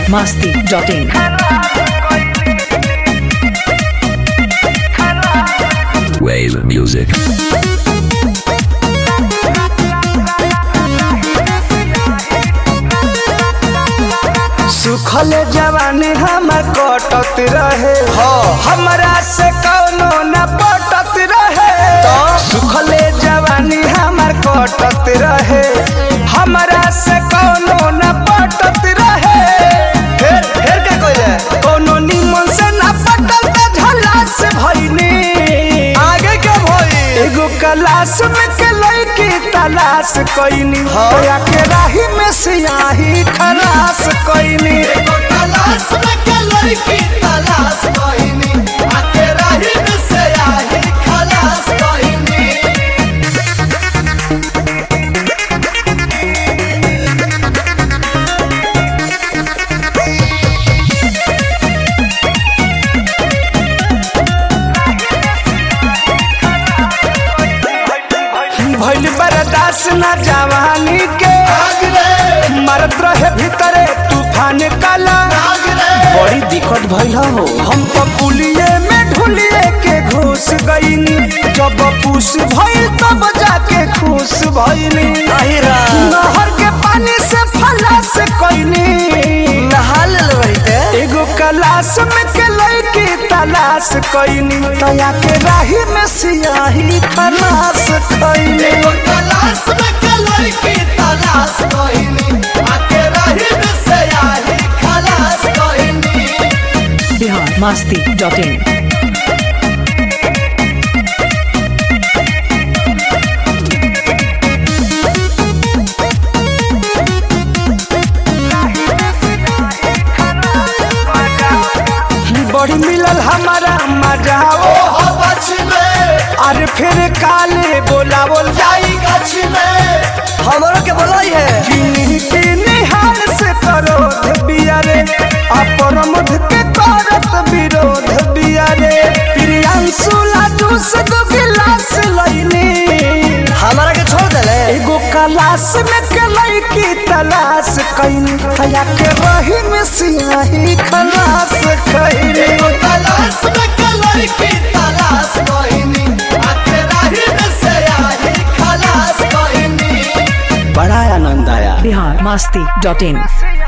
biharmasti.in Wave music. सुखल जवानी हमर कटत रहे हमरा से कौनो न पटत रहे सुखल जवानी हमर कटत रहे हमरा से कौनो न पटत रहे फिर का कइले कौनो निमन से न पटल त झला से भइनी आगे के भई एगो क्लास में के लड़की तलाश कइनी होया के राही में सियाही खलास कइनी एगो तलाश में के लड़की तलाश कइनी आके राही में से आही खलास कइनी भइल बर्दाश्त ना जवानी के आग रे मरत रहे भीतरे तूफान काला आग रे बड़ी दिक्कत भइल हो हम तो पुलिये में ढुलिये के घुस गईनी जब पूस भइल तब जाके खुश भइनी नहर के पानी से फलास कइनी नहा लेते एगो क्लास में के लड़की तलाश कइनी तया के राही में सियाही खलास कइनी एगो तलाश में के लड़की तलाश कइनी आके राही में से आही खलास कइनी biharmasti.in बड़ी मिलल हमारा मजाओ हो बच में अरे फिर काले बोलावल जाई गछ में हमरो के बोलाई है किन्हीं किन्हीं हाल से करोध बियारे अपरमध के करत विरोध बियारे प्रियांशु लाडू से दो गिलास लईनी हमारा के छोड़ देले एगो क्लास में के लड़की तलाश कइनी तया के रही में सियाही खलास कइनी एगो तलाश में के लड़की तलाश कइनी आके राही में से आही खलास कइनी बड़ा आनंद आया biharmasti.in